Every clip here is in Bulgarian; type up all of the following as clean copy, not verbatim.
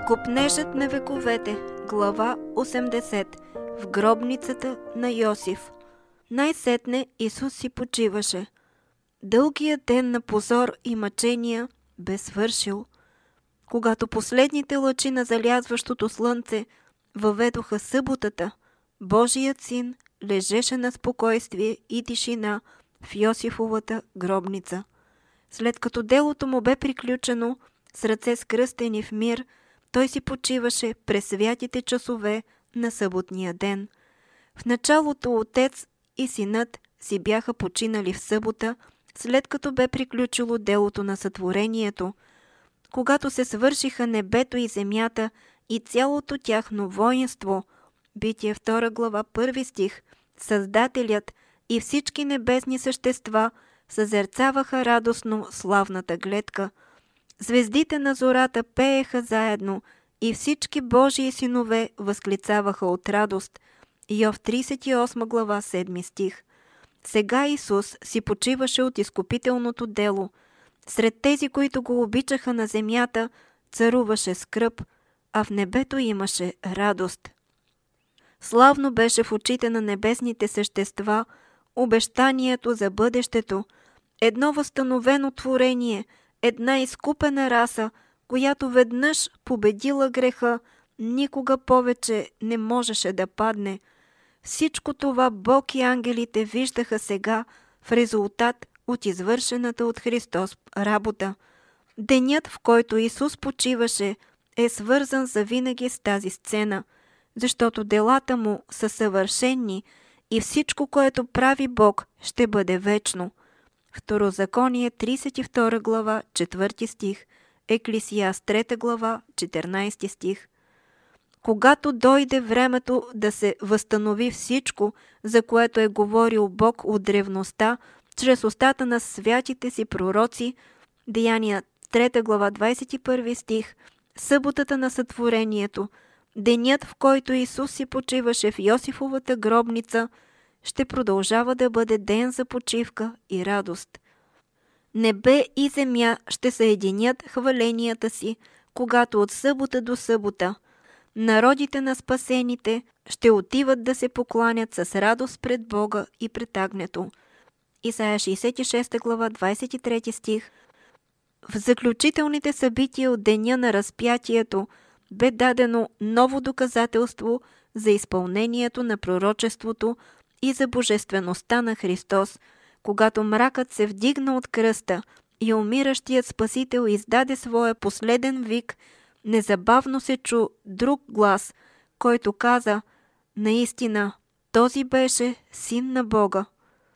Копнежът на вековете, глава 80. В гробницата на Йосиф. Най-сетне Исус си почиваше. Дългият ден на позор и мъчения бе свършил. Когато последните лъчи на залязващото слънце въведоха съботата, Божият син лежеше на спокойствие и тишина в Йосифовата гробница. След като делото му бе приключено, с ръце скръстени в мир, той си почиваше през святите часове на съботния ден. В началото отец и синът си бяха починали в събота, след като бе приключило делото на сътворението. Когато се свършиха небето и земята и цялото тяхно воинство, Битие 2 глава 1 стих, Създателят и всички небесни същества съзерцаваха радостно славната гледка. Звездите на зората пееха заедно и всички Божии синове възклицаваха от радост. Йов 38 глава 7 стих. Сега Исус си почиваше от изкупителното дело. Сред тези, които го обичаха на земята, царуваше скръб, а в небето имаше радост. Славно беше в очите на небесните същества обещанието за бъдещето, едно възстановено творение, една изкупена раса, която веднъж победила греха, никога повече не можеше да падне. Всичко това Бог и ангелите виждаха сега в резултат от извършената от Христос работа. Денят, в който Исус почиваше, е свързан завинаги с тази сцена, защото делата му са съвършени и всичко, което прави Бог, ще бъде вечно. Второзаконие 32 глава 4 стих, Еклесиаст 3 глава 14 стих. Когато дойде времето да се възстанови всичко, за което е говорил Бог от древността, чрез устата на святите си пророци, Деяния 3 глава 21 стих, съботата на сътворението, денят, в който Исус си почиваше в Йосифовата гробница, ще продължава да бъде ден за почивка и радост. Небе и земя ще съединят хваленията си, когато от събота до събота народите на спасените ще отиват да се покланят с радост пред Бога и пред агнето. Исаия 66 глава 23 стих. В заключителните събития от деня на разпятието бе дадено ново доказателство за изпълнението на пророчеството и за божествеността на Христос, когато мракът се вдигна от кръста и умиращият Спасител издаде своя последен вик, незабавно се чу друг глас, който каза: наистина, този беше Син на Бога.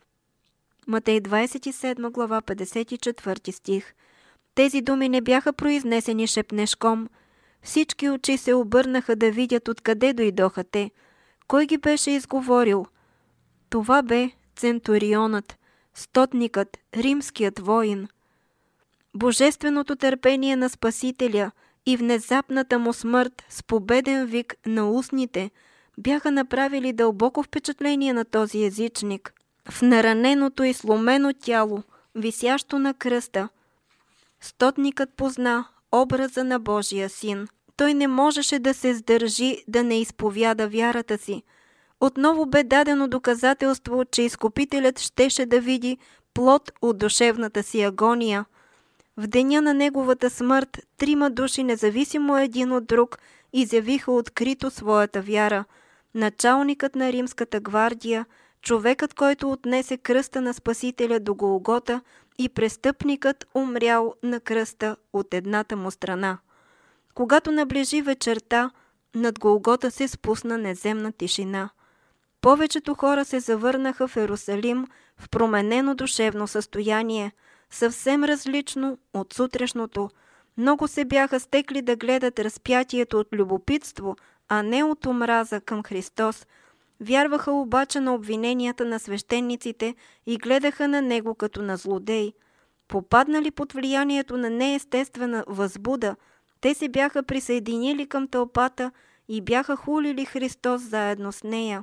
Матей 27 глава 54 стих. Тези думи не бяха произнесени шепнешком. Всички очи се обърнаха да видят откъде дойдоха те. Кой ги беше изговорил? Това бе центурионът, стотникът, римският воин. Божественото търпение на Спасителя и внезапната му смърт с победен вик на устните бяха направили дълбоко впечатление на този езичник. В нараненото и сломено тяло, висящо на кръста, стотникът позна образа на Божия син. Той не можеше да се сдържи да не изповяда вярата си. Отново бе дадено доказателство, че изкупителят щеше да види плод от душевната си агония. В деня на неговата смърт 3 души, независимо един от друг, изявиха открито своята вяра. Началникът на римската гвардия, човекът, който отнесе кръста на Спасителя до Голгота, и престъпникът, умрял на кръста от едната му страна. Когато наближи вечерта, над Голгота се спусна неземна тишина. Повечето хора се завърнаха в Йерусалим в променено душевно състояние, съвсем различно от сутрешното. Много се бяха стекли да гледат разпятието от любопитство, а не от омраза към Христос. Вярваха обаче на обвиненията на свещениците и гледаха на него като на злодей. Попаднали под влиянието на неестествена възбуда, те се бяха присъединили към тълпата и бяха хулили Христос заедно с нея.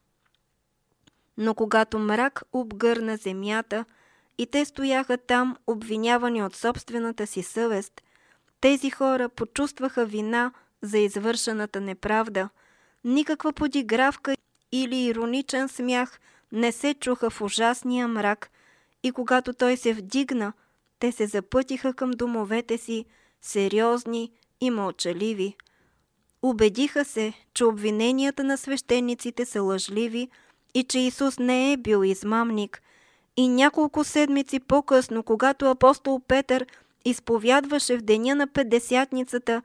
Но когато мрак обгърна земята и те стояха там, обвинявани от собствената си съвест, тези хора почувстваха вина за извършената неправда. Никаква подигравка или ироничен смях не се чуха в ужасния мрак и когато той се вдигна, те се запътиха към домовете си, сериозни и мълчаливи. Убедиха се, че обвиненията на свещениците са лъжливи и че Исус не е бил измамник. И няколко седмици по-късно, когато апостол Петър изповядваше в деня на Петдесятницата,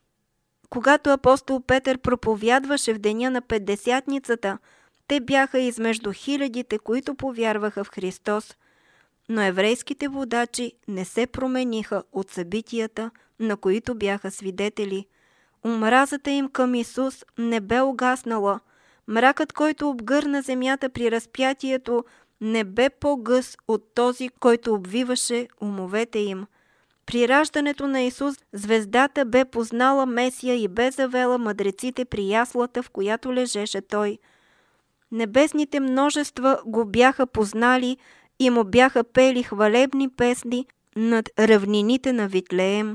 те бяха измежду хилядите, които повярваха в Христос. Но еврейските водачи не се промениха от събитията, на които бяха свидетели. Омразата им към Исус не бе угаснала. Мракът, който обгърна земята при разпятието, не бе по-гъс от този, който обвиваше умовете им. При раждането на Исус звездата бе познала Месия и бе завела мъдреците при яслата, в която лежеше Той. Небесните множества го бяха познали и му бяха пели хвалебни песни над равнините на Витлеем.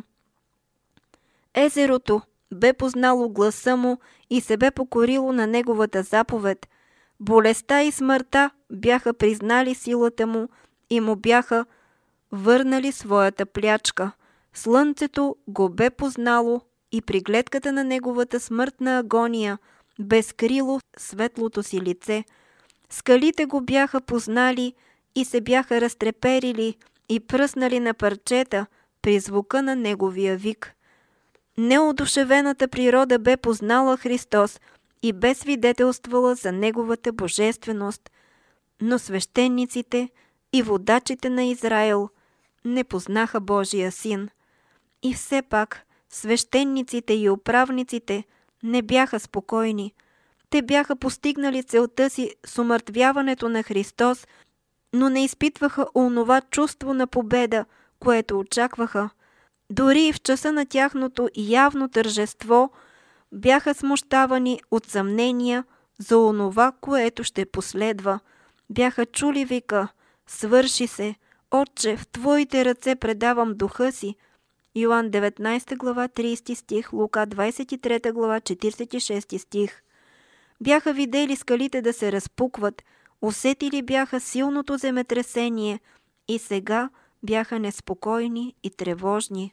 Езерото бе познало гласа му и се бе покорило на неговата заповед. Болестта и смъртта бяха признали силата му и му бяха върнали своята плячка. Слънцето го бе познало и при гледката на неговата смъртна агония бе скрило светлото си лице. Скалите го бяха познали и се бяха разтреперили и пръснали на парчета при звука на неговия вик. Неодушевената природа бе познала Христос и бе свидетелствала за неговата божественост, но свещениците и водачите на Израел не познаха Божия син. И все пак свещениците и управниците не бяха спокойни. Те бяха постигнали целта си с умъртвяването на Христос, но не изпитваха онова чувство на победа, което очакваха. Дори и в часа на тяхното явно тържество бяха смущавани от съмнения за онова, което ще последва. Бяха чули вика: „Свърши се! Отче, в Твоите ръце предавам духа си“. Йоан 19 глава 30 стих, Лука 23 глава 46 стих. Бяха видели скалите да се разпукват, усетили бяха силното земетресение и сега бяха неспокойни и тревожни.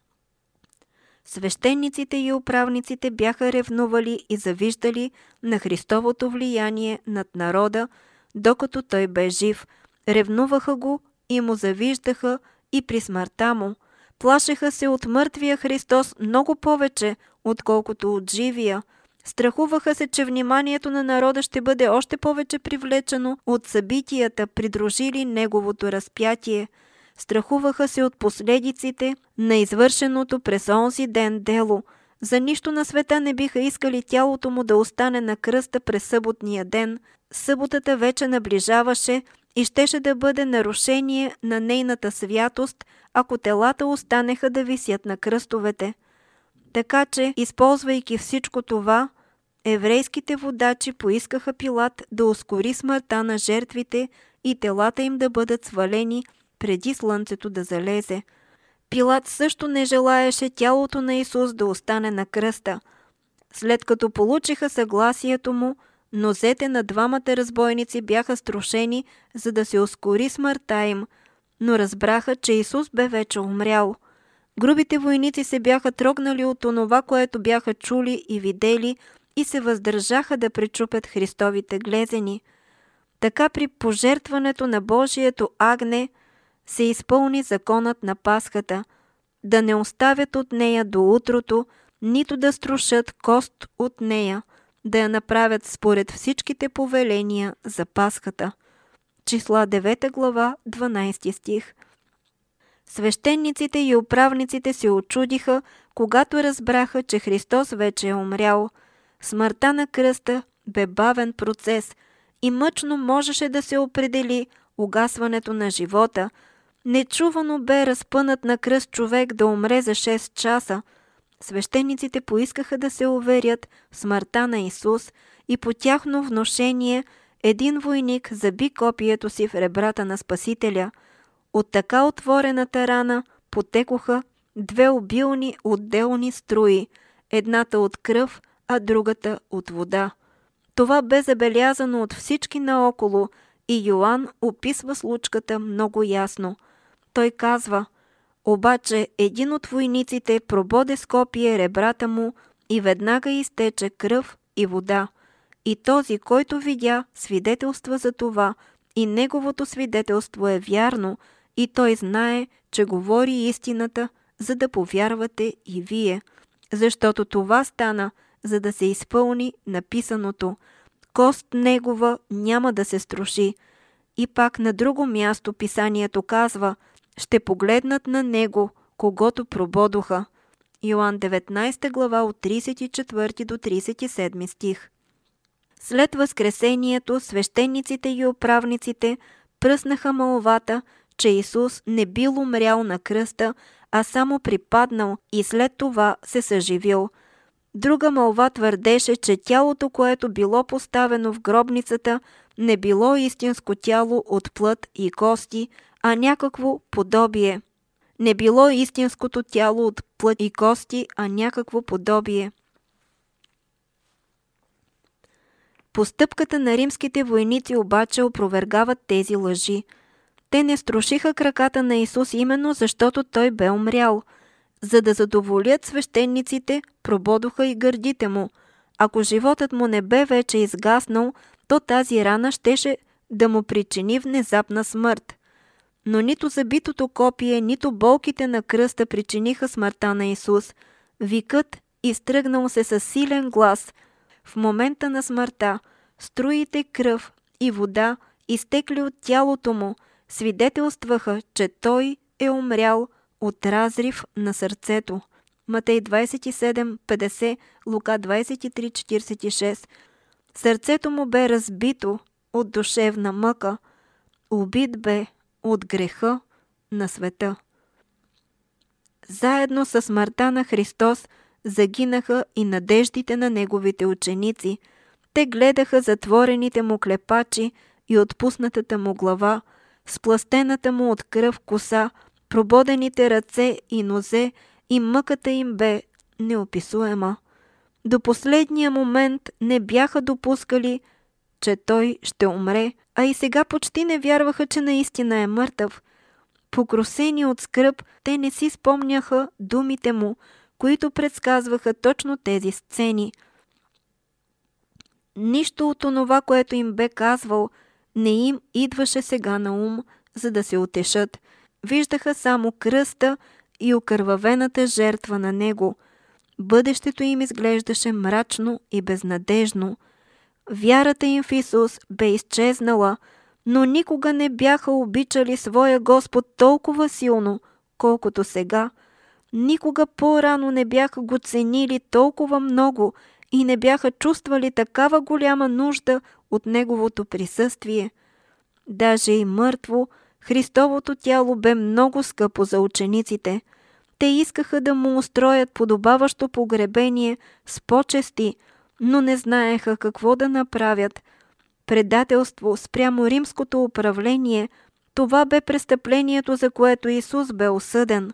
Свещениците и управниците бяха ревнували и завиждали на Христовото влияние над народа, докато той бе жив. Ревнуваха го и му завиждаха и при смъртта му. Плашеха се от мъртвия Христос много повече, отколкото от живия. Страхуваха се, че вниманието на народа ще бъде още повече привлечено от събитията, придружили неговото разпятие. Страхуваха се от последиците на извършеното през онзи ден дело. За нищо на света не биха искали тялото му да остане на кръста през съботния ден. Съботата вече наближаваше и щеше да бъде нарушение на нейната святост, ако телата останеха да висят на кръстовете. Така че, използвайки всичко това, еврейските водачи поискаха Пилат да ускори смъртта на жертвите и телата им да бъдат свалени преди слънцето да залезе. Пилат също не желаеше тялото на Исус да остане на кръста. След като получиха съгласието му, нозете на двамата разбойници бяха струшени, за да се ускори смъртта им, но разбраха, че Исус бе вече умрял. Грубите войници се бяха трогнали от онова, което бяха чули и видели, и се въздържаха да пречупят Христовите глезени. Така при пожертването на Божието агне се изпълни законът на Пасхата, да не оставят от нея до утрото, нито да струшат кост от нея, да я направят според всичките повеления за Пасхата. Числа 9 глава 12 стих. Свещениците и управниците се очудиха, когато разбраха, че Христос вече е умрял. Смъртта на кръста бе бавен процес и мъчно можеше да се определи угасването на живота. Нечувано бе разпънат на кръст човек да умре за 6 часа. Свещениците поискаха да се уверят в смъртта на Исус и по тяхно внушение един войник заби копието си в ребрата на Спасителя. От така отворената рана потекоха две обилни отделни струи. едната от кръв, а другата от вода. Това бе забелязано от всички наоколо и Йоан описва случката много ясно. Той казва: обаче един от войниците прободе с копие ребрата му и веднага изтече кръв и вода. И този, който видя, свидетелства за това, и неговото свидетелство е вярно, и той знае, че говори истината, за да повярвате и вие. Защото това стана, за да се изпълни написаното: кост негова няма да се струши. И пак на друго място писанието казва: ще погледнат на него, когото прободоха. Йоан 19 глава от 34 до 37 стих. След възкресението свещениците и управниците пръснаха молвата, че Исус не бил умрял на кръста, а само припаднал и след това се съживил. Друга молва твърдеше, че тялото, което било поставено в гробницата, не било истинско тяло от плът и кости, а някакво подобие. Не било истинското тяло от плът и кости, а някакво подобие. Постъпката на римските войници обаче опровергават тези лъжи. Те не струшиха краката на Исус именно защото той бе умрял. За да задоволят свещениците, прободоха и гърдите му. Ако животът му не бе вече изгаснал, то тази рана щеше да му причини внезапна смърт. Но нито забитото копие, нито болките на кръста причиниха смъртта на Исус. Викът изтръгнал се със силен глас. В момента на смъртта струите кръв и вода, изтекли от тялото му, свидетелстваха, че той е умрял от разрив на сърцето. Матей 27:50, Лука 23:46. Сърцето му бе разбито от душевна мъка. Убит бе от греха на света. Заедно със смъртта на Христос загинаха и надеждите на неговите ученици. Те гледаха затворените му клепачи и отпуснатата му глава, сплъстената му от кръв коса, прободените ръце и нозе, и мъката им бе неописуема. До последния момент не бяха допускали, че той ще умре, а и сега почти не вярваха, че наистина е мъртъв. Покрусени от скръб, те не си спомняха думите му, които предсказваха точно тези сцени. Нищо от онова, което им бе казвал, не им идваше сега на ум, за да се утешат. Виждаха само кръста и окървавената жертва на него. Бъдещето им изглеждаше мрачно и безнадежно. Вярата им в Исус бе изчезнала, но никога не бяха обичали своя Господ толкова силно, колкото сега. Никога по-рано не бяха го ценили толкова много и не бяха чувствали такава голяма нужда от неговото присъствие. Даже и мъртво, Христовото тяло бе много скъпо за учениците. Те искаха да му устроят подобаващо погребение с почести, но не знаеха какво да направят. Предателство спрямо римското управление, това бе престъплението, за което Исус бе осъден.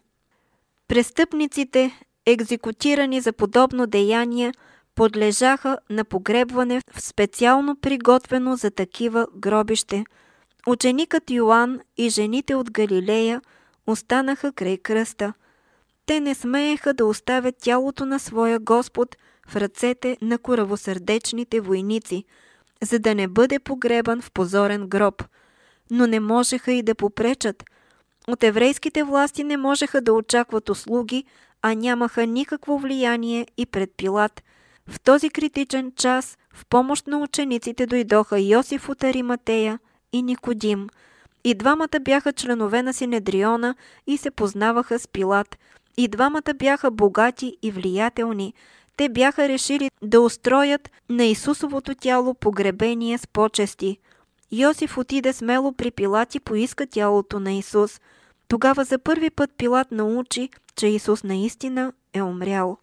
Престъпниците, екзекутирани за подобно деяние, подлежаха на погребване в специално приготвено за такива гробище. Ученикът Йоан и жените от Галилея останаха край кръста. Те не смееха да оставят тялото на своя Господ в ръцете на коравосърдечните войници, за да не бъде погребан в позорен гроб. Но не можеха и да попречат. От еврейските власти не можеха да очакват услуги, а нямаха никакво влияние и пред Пилат. В този критичен час в помощ на учениците дойдоха Йосиф от Ариматея и Никодим. И двамата бяха членове на Синедриона и се познаваха с Пилат. И двамата бяха богати и влиятелни. Те бяха решили да устроят на Исусовото тяло погребение с почести. Йосиф отиде смело при Пилат и поиска тялото на Исус. Тогава за първи път Пилат научи, че Исус наистина е умрял.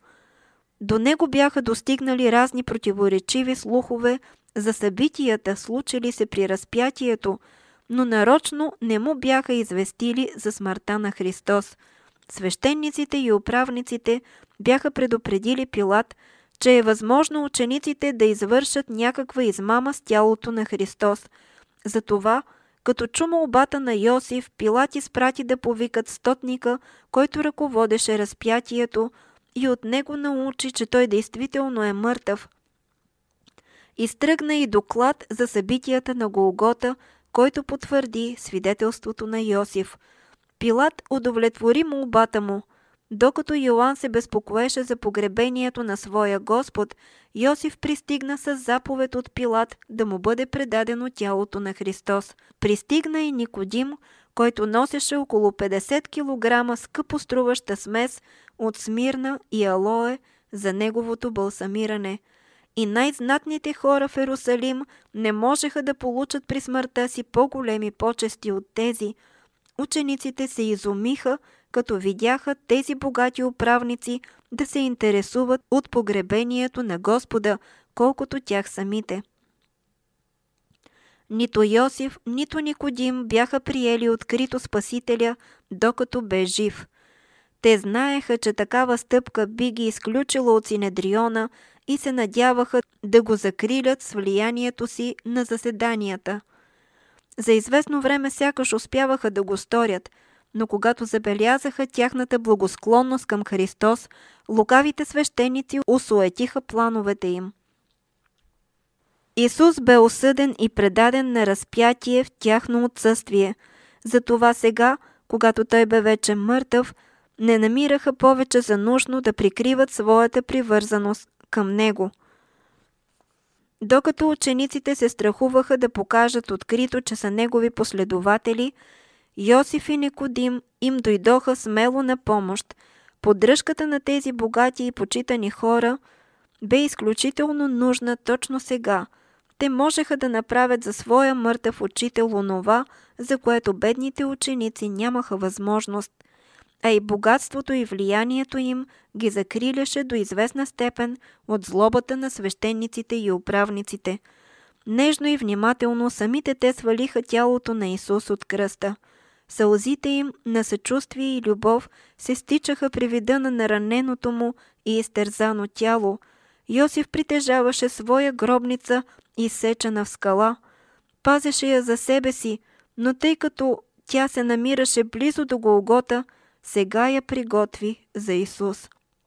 До него бяха достигнали разни противоречиви слухове за събитията, случили се при разпятието, но нарочно не му бяха известили за смъртта на Христос. Свещениците и управниците бяха предупредили Пилат, че е възможно учениците да извършат някаква измама с тялото на Христос. Затова, като чу молбата на Йосиф, Пилат изпрати да повикат стотника, който ръководеше разпятието, и от него научи, че той действително е мъртъв. Изтръгна и доклад за събитията на Голгота, който потвърди свидетелството на Йосиф. Пилат удовлетвори молбата му. Докато Йоан се безпокоеше за погребението на своя Господ, Йосиф пристигна с заповед от Пилат да му бъде предадено тялото на Христос. Пристигна и Никодим, който носеше около 50 кг скъпоструваща смес от смирна и алое за неговото балсамиране. И най-знатните хора в Ерусалим не можеха да получат при смъртта си по-големи почести от тези. Учениците се изумиха, като видяха тези богати управници да се интересуват от погребението на Господа, колкото тях самите. Нито Йосиф, нито Никодим бяха приели открито Спасителя, докато бе жив. Те знаеха, че такава стъпка би ги изключила от Синедриона и се надяваха да го закрилят с влиянието си на заседанията. За известно време сякаш успяваха да го сторят, но когато забелязаха тяхната благосклонност към Христос, лукавите свещеници осуетиха плановете им. Исус бе осъден и предаден на разпятие в тяхно отсъствие. Затова сега, когато той бе вече мъртъв, не намираха повече за нужно да прикриват своята привързаност към него. Докато учениците се страхуваха да покажат открито, че са негови последователи, Йосиф и Никодим им дойдоха смело на помощ. Поддръжката на тези богати и почитани хора бе изключително нужна точно сега. Те можеха да направят за своя мъртъв учител онова, за което бедните ученици нямаха възможност, а и богатството и влиянието им ги закриляше до известна степен от злобата на свещениците и управниците. Нежно и внимателно самите те свалиха тялото на Исус от кръста. Сълзите им на съчувствие и любов се стичаха при вида на нараненото му и изтерзано тяло. Йосиф притежаваше своя гробница, изсечена в скала. Пазеше я за себе си, но тъй като тя се намираше близо до Голгота, сега я приготви за Исус.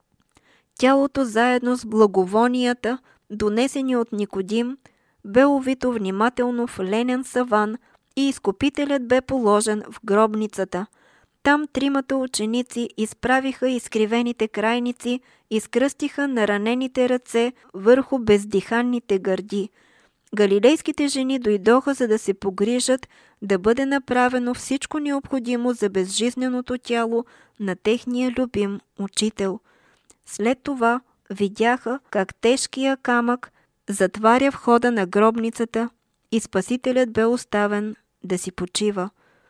Тялото заедно с благовонията, донесени от Никодим, бе увито внимателно в ленен саван и изкупителят бе положен в гробницата. Там тримата ученици изправиха изкривените крайници и скръстиха наранените ръце върху бездиханните гърди. Галилейските жени дойдоха, за да се погрижат да бъде направено всичко необходимо за безжизненото тяло на техния любим учител. След това видяха как тежкия камък затваря входа на гробницата и Спасителят бе оставен да си почива.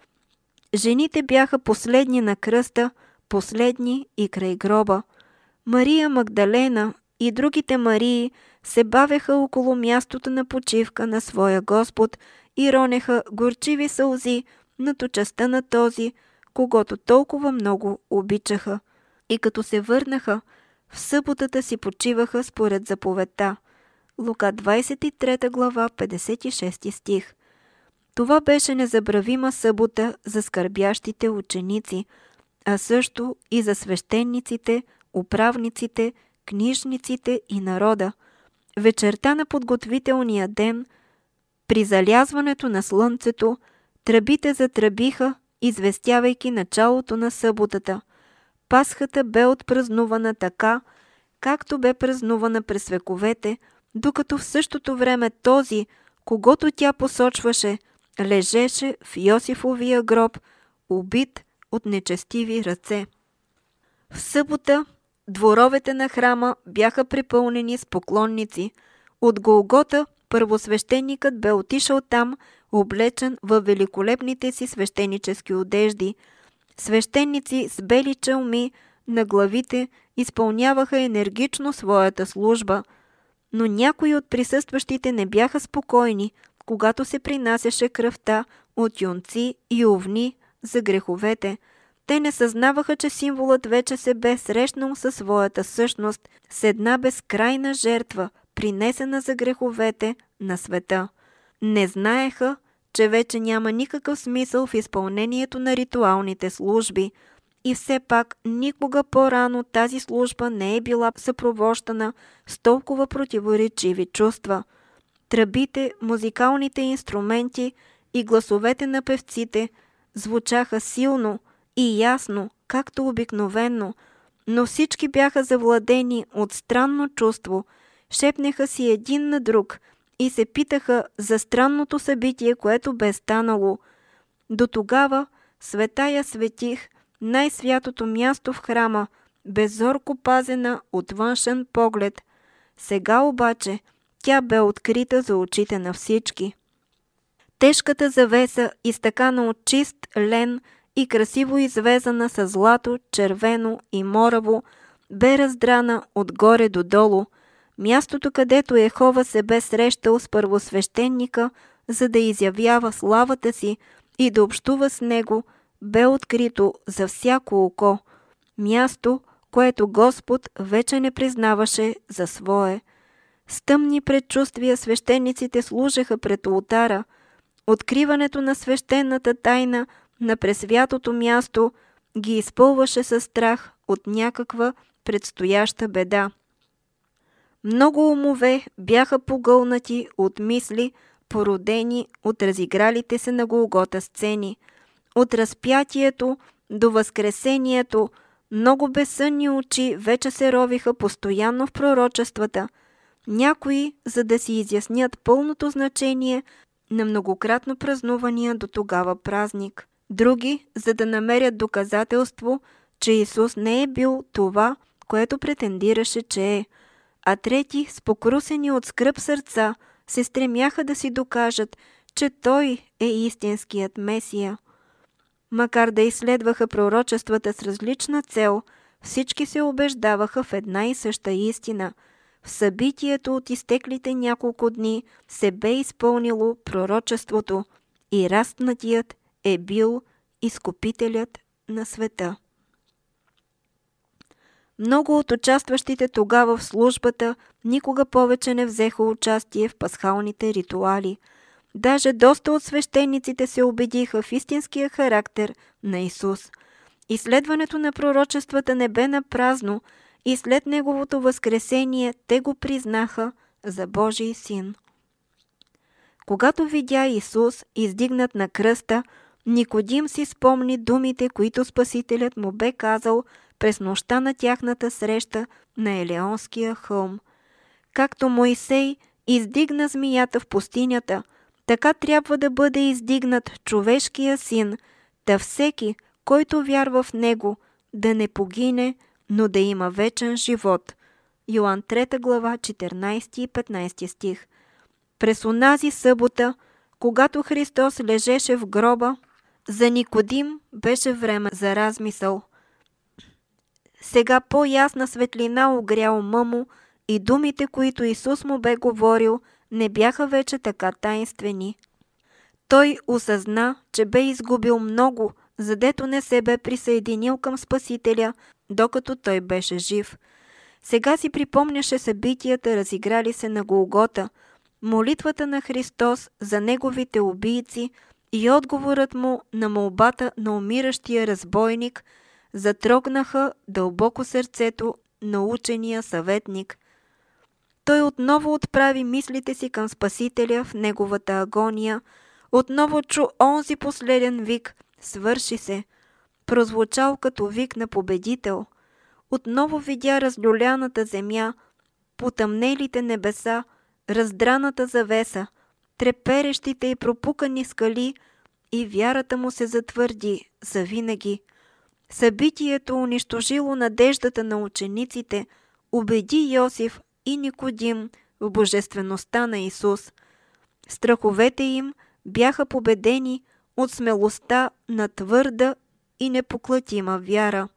Жените бяха последни на кръста, последни и край гроба. Мария Магдалена и другите Марии се бавеха около мястото на почивка на своя Господ и ронеха горчиви сълзи над участта на този, когото толкова много обичаха. И като се върнаха, в съботата си почиваха според заповедта. Лука 23 глава, 56 стих. Това беше незабравима събота за скърбящите ученици, а също и за свещениците, управниците, книжниците и народа. Вечерта на подготвителния ден, при залязването на слънцето, тръбите затръбиха, известявайки началото на съботата. Пасхата бе отпразнувана така, както бе празнувана през вековете, докато в същото време този, когото тя посочваше, лежеше в Йосифовия гроб, убит от нечестиви ръце. В събота дворовете на храма бяха препълнени с поклонници. От Голгота първосвещеникът бе отишъл там, облечен във великолепните си свещенически одежди. Свещеници с бели чалми на главите изпълняваха енергично своята служба, но някои от присъстващите не бяха спокойни, когато се принасяше кръвта от юнци и овни за греховете. Те не съзнаваха, че символът вече се бе срещнал със своята същност с една безкрайна жертва, принесена за греховете на света. Не знаеха, че вече няма никакъв смисъл в изпълнението на ритуалните служби. И все пак никога по-рано тази служба не е била съпровождана с толкова противоречиви чувства. Тръбите, музикалните инструменти и гласовете на певците звучаха силно и ясно, както обикновено, но всички бяха завладени от странно чувство, шепнеха си един на друг и се питаха за странното събитие, което бе станало. До тогава Светая Светих, най-святото място в храма, беззорко пазена от външен поглед. Сега обаче тя бе открита за очите на всички. Тежката завеса, изтъкана от чист лен и красиво извезана с злато, червено и мораво, бе раздрана отгоре до долу. Мястото, където Йехова се бе срещал с първосвещеника, за да изявява славата си и да общува с него, бе открито за всяко око. Място, което Господ вече не признаваше за свое. С тъмни предчувствия свещениците служеха пред олтара. Откриването на свещената тайна на пресвятото място ги изпълваше със страх от някаква предстояща беда. Много умове бяха погълнати от мисли, породени от разигралите се на Голгота сцени. От разпятието до възкресението много безсънни очи вече се ровиха постоянно в пророчествата. Някои, за да си изяснят пълното значение на многократно празнувания до тогава празник. Други, за да намерят доказателство, че Исус не е бил това, което претендираше, че е. А трети, с покрусени от скръб сърца, се стремяха да си докажат, че Той е истинският Месия. Макар да изследваха пророчествата с различна цел, всички се убеждаваха в една и съща истина. В събитието от изтеклите няколко дни се бе изпълнило пророчеството и разпнатият е бил изкупителят на света. Много от участващите тогава в службата никога повече не взеха участие в пасхалните ритуали. Даже доста от свещениците се убедиха в истинския характер на Исус. Изследването на пророчествата не бе напразно и след Неговото възкресение те го признаха за Божий син. Когато видя Исус издигнат на кръста, Никодим си спомни думите, които Спасителят му бе казал през нощта на тяхната среща на Елеонския хълм. Както Мойсей издигна змията в пустинята, така трябва да бъде издигнат човешкия син, да всеки, който вярва в него, да не погине, но да има вечен живот. Йоан 3 глава 14 и 15 стих. През онази събота, когато Христос лежеше в гроба, за Никодим беше време за размисъл. Сега по-ясна светлина огря ума му и думите, които Исус му бе говорил, не бяха вече така таинствени. Той осъзна, че бе изгубил много, задето не се бе присъединил към Спасителя, докато той беше жив. Сега си припомняше събитията, разиграли се на Голгота, молитвата на Христос за неговите убийци и отговорът му на молбата на умиращия разбойник затрогнаха дълбоко сърцето на учения съветник. Той отново отправи мислите си към Спасителя в неговата агония, отново чу онзи последен вик «Свърши се», прозвучал като вик на победител. Отново видя разлюляната земя, потъмнелите небеса, раздраната завеса, треперещите и пропукани скали и вярата му се затвърди завинаги. Събитието унищожило надеждата на учениците, убеди Йосиф и Никодим в божествеността на Исус. Страховете им бяха победени от смелостта на твърда и непоклатима вяра.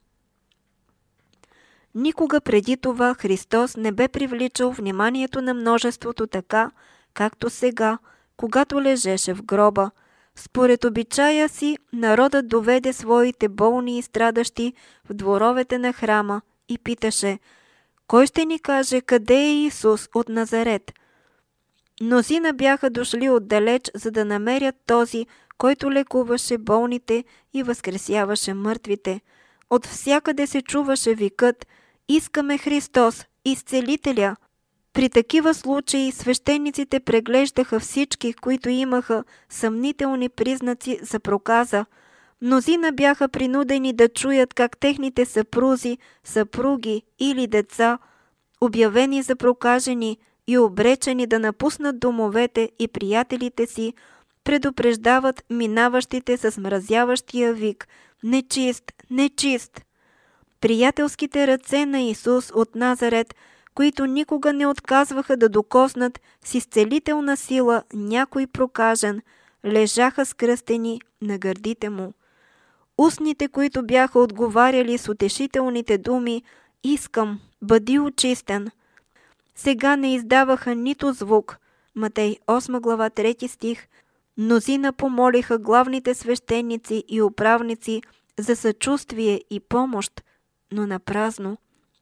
Никога преди това Христос не бе привличал вниманието на множеството така, както сега, когато лежеше в гроба. Според обичая си, народът доведе своите болни и страдащи в дворовете на храма и питаше: кой ще ни каже къде е Исус от Назарет? Мнозина бяха дошли отдалеч, за да намерят този, който лекуваше болните и възкресяваше мъртвите. От всякъде се чуваше викът: искаме Христос, изцелителя! При такива случаи свещениците преглеждаха всички, които имаха съмнителни признаци за проказа. Мнозина бяха принудени да чуят как техните съпрузи, съпруги или деца, обявени за прокажени и обречени да напуснат домовете и приятелите си, предупреждават минаващите с мразяващия вик: нечист, нечист! Приятелските ръце на Исус от Назарет, които никога не отказваха да докоснат с изцелителна сила някой прокажен, лежаха скръстени на гърдите му. Устните, които бяха отговаряли с утешителните думи: искам, бъди очистен, сега не издаваха нито звук. Матей 8 глава 3 стих. Мнозина помолиха главните свещеници и управници за съчувствие и помощ, но напразно.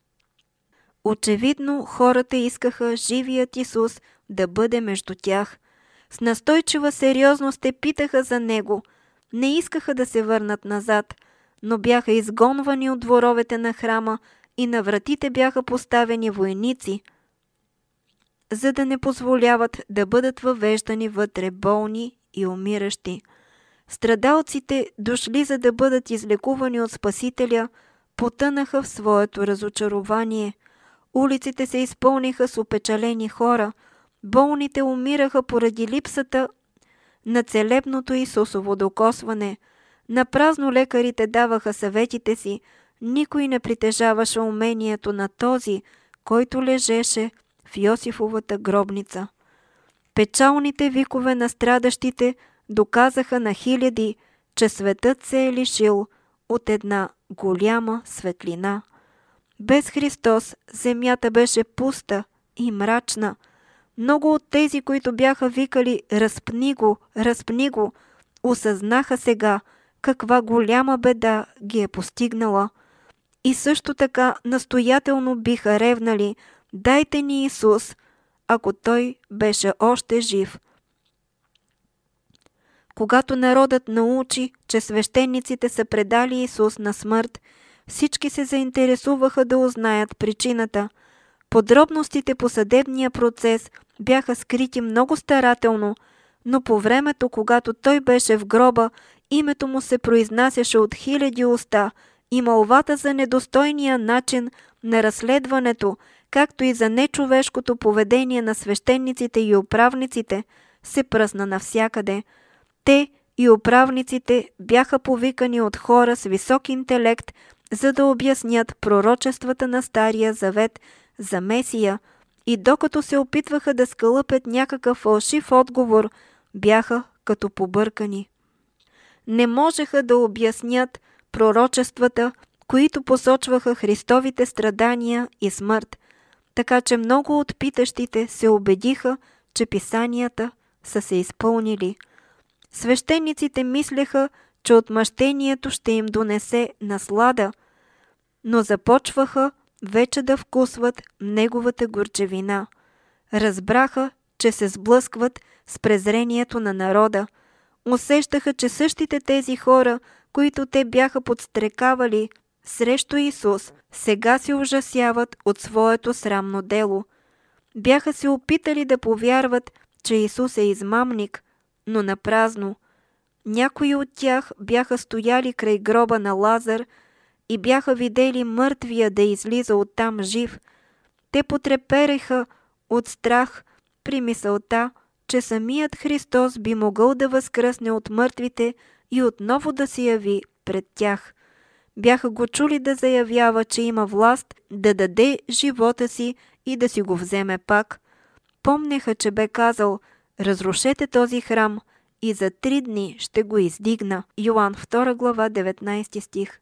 Очевидно хората искаха живият Исус да бъде между тях. С настойчива сериозност те питаха за Него. Не искаха да се върнат назад, но бяха изгонвани от дворовете на храма и на вратите бяха поставени войници, за да не позволяват да бъдат въвеждани вътре болни и умиращи. Страдалците, дошли за да бъдат излекувани от Спасителя, потънаха в своето разочарование. Улиците се изпълниха с опечалени хора. Болните умираха поради липсата на целебното Исусово докосване. Напразно лекарите даваха съветите си. Никой не притежаваше умението на този, който лежеше в Йосифовата гробница. Печалните викове на страдащите доказаха на хиляди, че светът се е лишил от една голяма светлина. Без Христос земята беше пуста и мрачна. Много от тези, които бяха викали разпни го, осъзнаха сега каква голяма беда ги е постигнала. И също така настоятелно биха ревнали: дайте ни Исус, ако Той беше още жив. Когато народът научи, че свещениците са предали Исус на смърт, всички се заинтересуваха да узнаят причината. Подробностите по съдебния процес бяха скрити много старателно, но по времето, когато той беше в гроба, името му се произнасяше от хиляди уста и молвата за недостойния начин на разследването, както и за нечовешкото поведение на свещениците и управниците, се пръсна навсякъде. Те и управниците бяха повикани от хора с висок интелект, за да обяснят пророчествата на Стария завет за Месия, и докато се опитваха да скалъпят някакъв фалшив отговор, бяха като побъркани. Не можеха да обяснят пророчествата, които посочваха Христовите страдания и смърт, така че много от питащите се убедиха, че писанията са се изпълнили. Свещениците мислеха, че отмъщението ще им донесе наслада, но започваха вече да вкусват неговата горчевина. Разбраха, че се сблъскват с презрението на народа. Усещаха, че същите тези хора, които те бяха подстрекавали срещу Исус, сега се ужасяват от своето срамно дело. Бяха се опитали да повярват, че Исус е измамник, но напразно. Някои от тях бяха стояли край гроба на Лазар и бяха видели мъртвия да излиза оттам жив. Те потрепереха от страх при мисълта, че самият Христос би могъл да възкръсне от мъртвите и отново да се яви пред тях. Бяха го чули да заявява, че има власт да даде живота си и да си го вземе пак. Помнеха, че бе казал: разрушете този храм и за 3 дни ще го издигна. Йоан 2 глава 19 стих.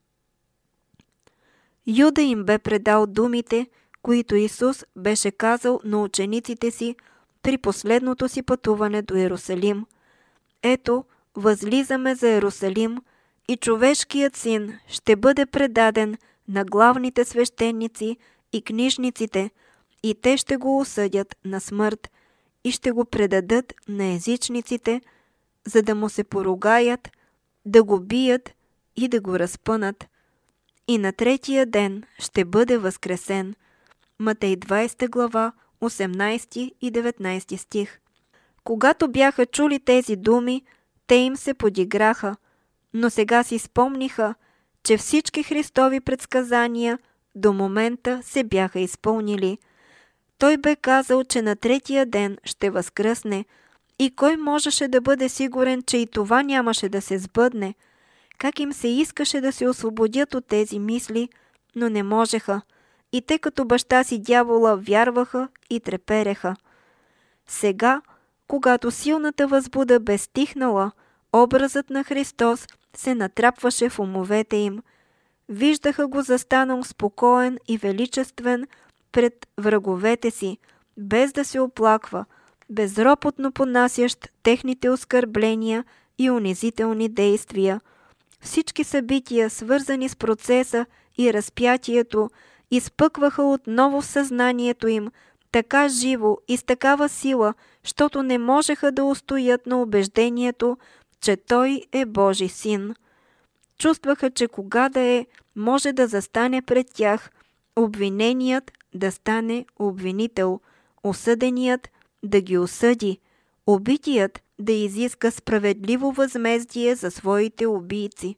Юда им бе предал думите, които Исус беше казал на учениците си при последното си пътуване до Иерусалим. Ето, възлизаме за Ерусалим и човешкият син ще бъде предаден на главните свещеници и книжниците, и те ще го осъдят на смърт и ще го предадат на езичниците, за да му се поругаят, да го бият и да го разпънат. И на третия ден ще бъде възкресен. Матей 20 глава, 18 и 19 стих. Когато бяха чули тези думи, те им се подиграха, но сега си спомниха, че всички Христови предсказания до момента се бяха изпълнили. Той бе казал, че на третия ден ще възкръсне, и кой можеше да бъде сигурен, че и това нямаше да се сбъдне? Как им се искаше да се освободят от тези мисли, но не можеха. И те като баща си дявола вярваха и трепереха. Сега, когато силната възбуда бе стихнала, образът на Христос се натрапваше в умовете им. Виждаха го застанал спокоен и величествен пред враговете си, без да се оплаква, безропотно понасящ техните оскърбления и унизителни действия. Всички събития, свързани с процеса и разпятието, изпъкваха отново в съзнанието им, така живо и с такава сила, щото не можеха да устоят на убеждението, че той е Божи син. Чувстваха, че кога да е, може да застане пред тях, обвиненият да стане обвинител, осъденият да ги осъди, убитият да изиска справедливо възмездие за своите убийци.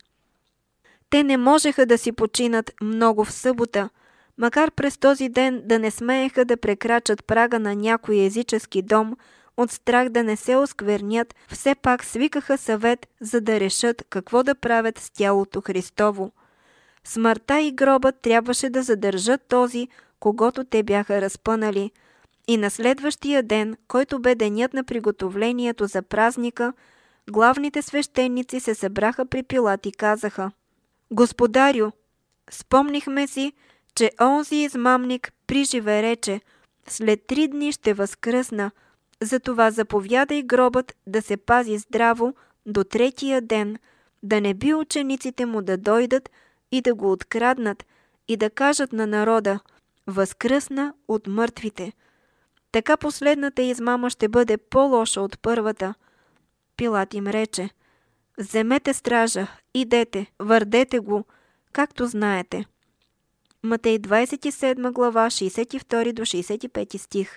Те не можеха да си починат много в събота, макар през този ден да не смееха да прекрачат прага на някой езически дом, от страх да не се осквернят, все пак свикаха съвет, за да решат какво да правят с тялото Христово. Смъртта и гробът трябваше да задържат този, когото те бяха разпънали. И на следващия ден, който бе денят на приготовлението за празника, главните свещеници се събраха при Пилат и казаха: „Господарю, спомнихме си, че онзи измамник приживе рече: след 3 дни ще възкръсна, затова заповядай гробът да се пази здраво до третия ден, да не би учениците му да дойдат и да го откраднат и да кажат на народа: възкръсна от мъртвите. Така последната измама ще бъде по-лоша от първата.“ Пилат им рече: „Вземете стража, идете, върдете го, както знаете.“ Матей 27 глава, 62 до 65 стих.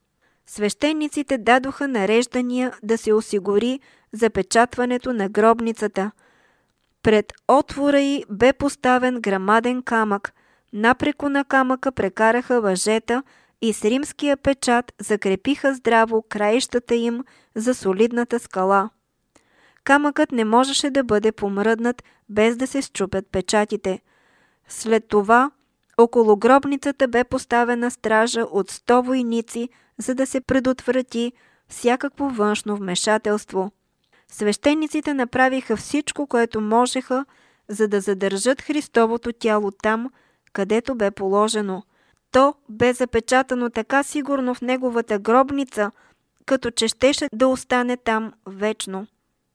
Свещениците дадоха нареждания да се осигури запечатването на гробницата. Пред отвора й бе поставен грамаден камък. Напреко на камъка прекараха въжета и с римския печат закрепиха здраво краищата им за солидната скала. Камъкът не можеше да бъде помръднат без да се счупят печатите. След това около гробницата бе поставена стража от 100 войници, за да се предотврати всякакво външно вмешателство. Свещениците направиха всичко, което можеха, за да задържат Христовото тяло там, където бе положено. То бе запечатано така сигурно в неговата гробница, като че щеше да остане там вечно.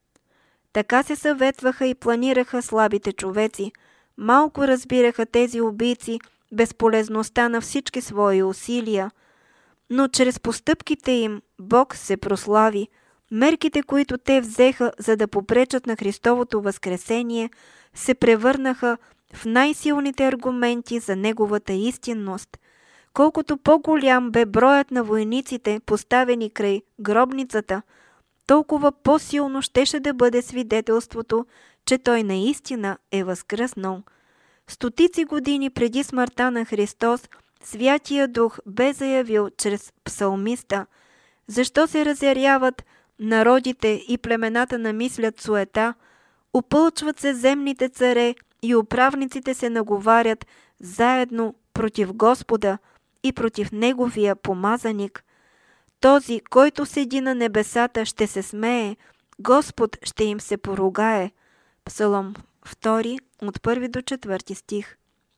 Така се съветваха и планираха слабите човеци. Малко разбираха тези убийци безполезността на всички свои усилия. Но чрез постъпките им Бог се прослави. Мерките, които те взеха, за да попречат на Христовото възкресение, се превърнаха в най-силните аргументи за неговата истинност. Колкото по-голям бе броят на войниците, поставени край гробницата, толкова по-силно щеше да бъде свидетелството, че той наистина е възкръснал. Стотици години преди смъртта на Христос, Святия Дух бе заявил чрез псалмиста: „Защо се разяряват народите и племената намислят суета, опълчват се земните царе и управниците се наговарят заедно против Господа и против Неговия помазаник. Този, който седи на небесата, ще се смее, Господ ще им се поругае.“ Псалом 2 от 1 до 4 стих.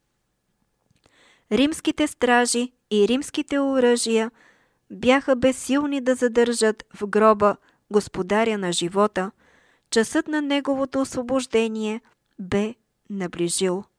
Римските стражи и римските оръжия бяха безсилни да задържат в гроба Господаря на живота. часът на неговото освобождение бе наближил.